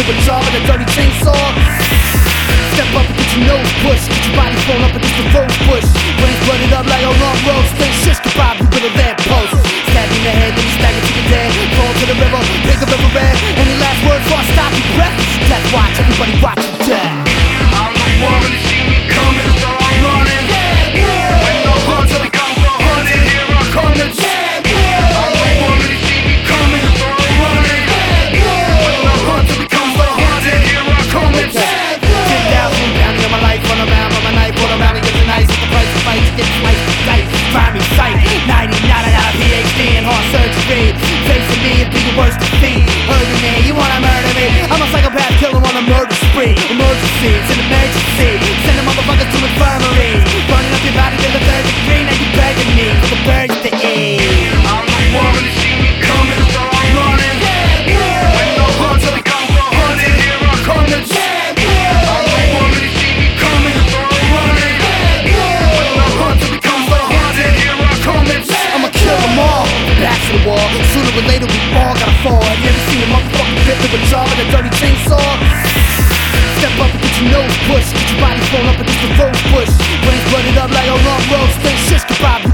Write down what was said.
with a jaw and a dirty chainsaw. Step up and get your nose pushed, get your body thrown up against the rose bush. Brains blooded up like a long road, stay shish kebab you with a lamppost. Stab you in the head, then you stagger to your dead. Fall to the river, make the river red. Any last words before I stop your breath? Death watch, everybody watch you dead. I'm the one when you see me coming, so I'm running. When the hunts are gone for hunting, here I come to I'm the one when you see me coming, so I'm running. When the hunts are gone for hunting, here I come to 10,000 bounty on my life, run around on my knife, run around and get the nice. At the price of fights, get sliced and diced. Find me sight, 99, I got a PhD in heart surgery. Facing me and be your worst defeat. Hurting me, you wanna murder me? I'm a psychopath killer on a murder spree. Emergency, it's an emergency. Send a motherfuckers to infirmaries. Burning up your body to the third degree. Now you begging me for the birds to eat. I'm the one when you see me coming, so I'm running. When the hunts are gone for hunting, here I come to I'm the one when you see me coming, so I'm running. When the hunts are gone for hunting, here I come to I'ma kill them all, back to the wall. Sooner or later we all gotta fall. Have you ever seen a motherfucking grip with a jaw and a dirty chainsaw? Step up and get your nose pushed, get your body thrown up against the rose bush. Brains blooded up like a long road, stay shish kebab